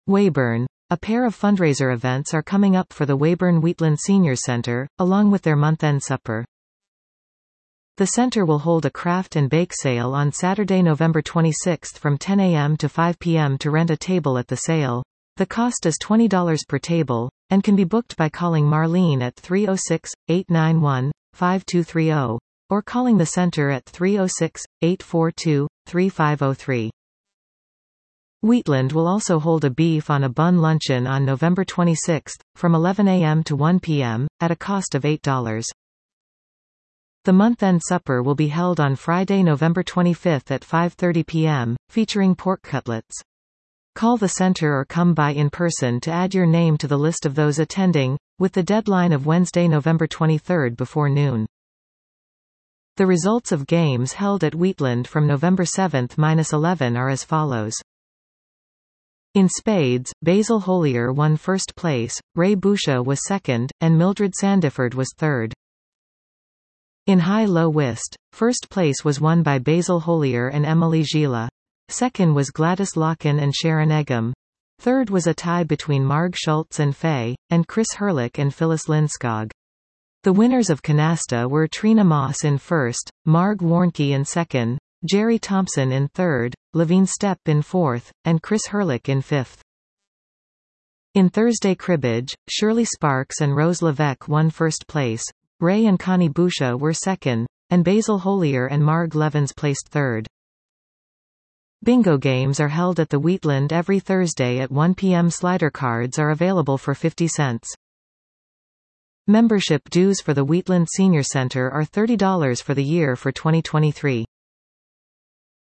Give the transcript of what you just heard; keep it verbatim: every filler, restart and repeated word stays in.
Weyburn. A pair of fundraiser events are coming up for the Weyburn Wheatland Seniors Centre, along with their month-end supper. The centre will hold a craft and bake sale on Saturday, November twenty-sixth from ten a m to five p m to rent a table at the sale. The cost is twenty dollars per table, and can be booked by calling Marlene at three oh six, eight nine one, five two three oh, or calling the centre at three oh six, eight four two, three five oh three. Wheatland will also hold a beef on a bun luncheon on November twenty-sixth, from eleven a m to one p m, at a cost of eight dollars. The month-end supper will be held on Friday, November twenty-fifth at five thirty p m, featuring pork cutlets. Call the centre or come by in person to add your name to the list of those attending, with the deadline of Wednesday, November twenty-third before noon. The results of games held at Wheatland from November seventh to eleventh are as follows. In spades, Basil Holier won first place, Ray Boucher was second, and Mildred Sandiford was third. In high-low whist, first place was won by Basil Holier and Emily Gila. Second was Gladys Locken and Sharon Egham. Third was a tie between Marg Schultz and Faye, and Chris Hurlick and Phyllis Lindskog. The winners of Canasta were Trina Moss in first, Marg Warnke in second, Jerry Thompson in third, Levine Stepp in fourth, and Chris Hurlick in fifth. In Thursday cribbage, Shirley Sparks and Rose Levesque won first place, Ray and Connie Boucher were second, and Basil Holier and Marg Levins placed third. Bingo games are held at the Wheatland every Thursday at one p m Slider cards are available for fifty cents. Membership dues for the Wheatland Senior Centre are thirty dollars for the year for twenty twenty-three.